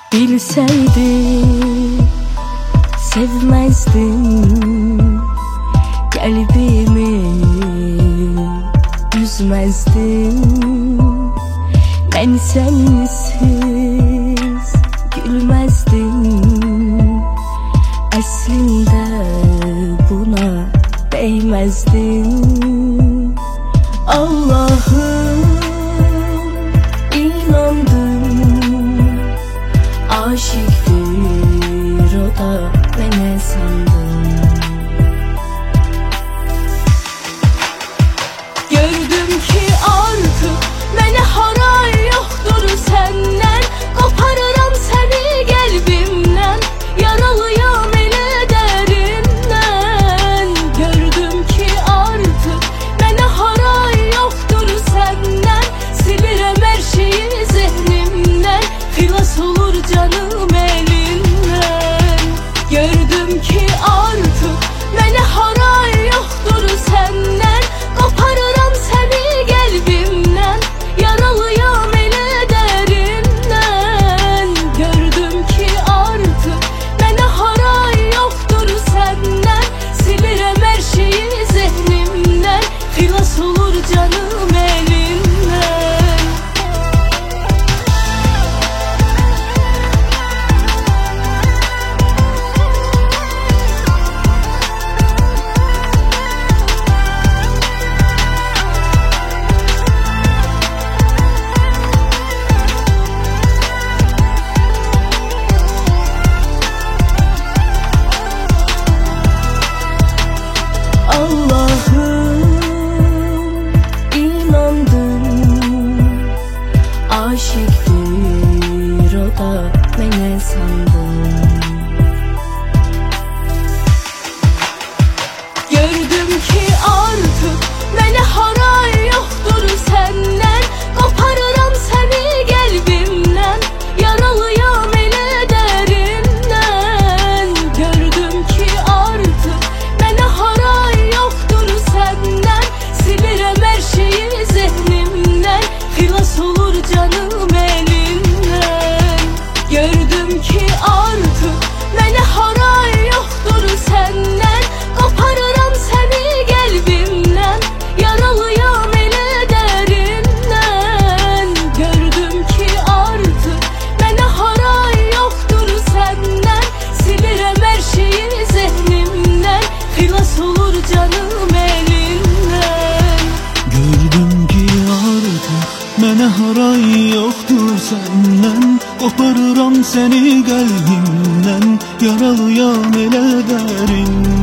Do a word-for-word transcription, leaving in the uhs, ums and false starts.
Bilseydim sevmezdim, kalbimi üzmezdim. Ben sensiz gülmezdim. Aslında buna değmezdim. Allah'ım, inandım, aşıktır o da ben ne sandım. Gördüm ki artık mene haray yoktur senden. Koparıram seni kalbimden, yaralıyam ele derinden. Gördüm ki artık mene haray yoktur senden. Silirem her şeyi zihnimden, xilas olur canım elinden. Gördüm ki artık mene haray yoktur senden. Koparıram seni kalbimden, yaralıyam ele derinden. Gördüm ki artık mene haray yoktur senden. Silirem her şeyi zihnimden, xilas olur canım elinden. Allah'ım, inandım, aşıktır o da ben ne sandım. Gördüm ki artık mene haray yoktur senden. Koparıram seni kalbimden, yaralıyam ele derinden. Gördüm ki artık mene haray yoktur senden. Silirem her şeyi zihnimden, xilas olur canım elinden. Gördüm ki artık mene haray yoktur senden. Koparıram seni kalbimden, yaralıyam ele derinden. Gördüm ki artık mene haray yoktur senden. Silirem her şeyi zihnimden, xilas olur canım elinden. Gördüm ki artık mene haray yoktur senden. Koparıram seni kalbimden, yaralıyam ele derinden.